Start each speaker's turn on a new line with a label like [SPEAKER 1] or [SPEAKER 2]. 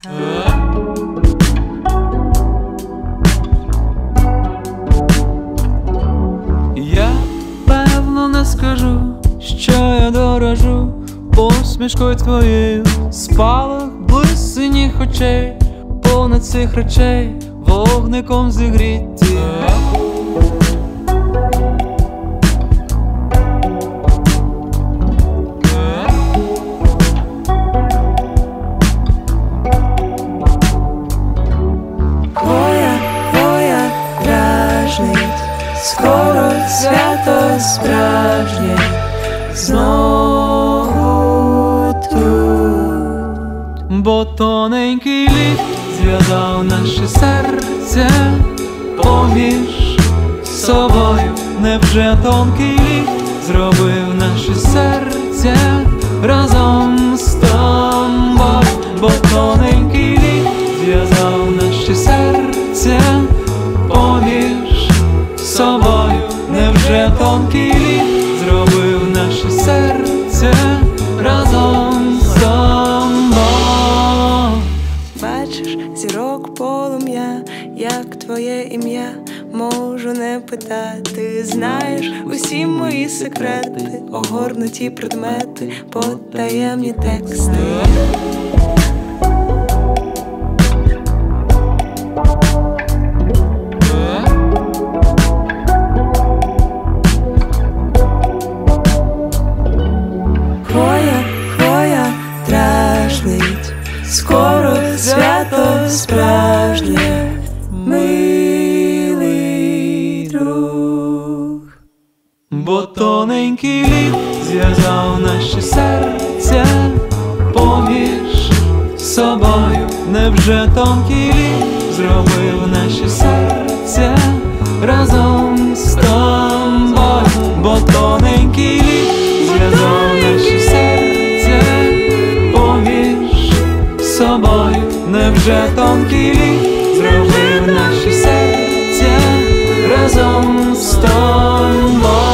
[SPEAKER 1] Я певно не скажу, що я дорожу посмішкою твоєю, спалах блиск синіх очей, понад цих речей вогником зігріті.
[SPEAKER 2] Твоя дражнить, скоро свято справжнє знову тут.
[SPEAKER 1] Бо тоненький лід зв'язав наші серця поміж собою. Невже тонкий лід зробив наші серця разом з тобою? Бо тоненький лід зв'язав наші серця поміж собою. Невже тонкий лід зробив наші серця разом з тобою?
[SPEAKER 2] Бачиш зірок полум'я, як твоє ім'я, можу не питати. Знаєш усі мої секрети, огорнуті предмети, потаємні тексти. Хвоя дражнить, скоро свято справжнє, милий друг.
[SPEAKER 1] Бо тоненький лід зв'язав наші серця поміж собою. Невже тонкий лід зробив наші серця разом з тобою? Бо тоненький лід зв'язав наші серця поміж собою. Невже тонкий лід зробив наші серця разом з тобою?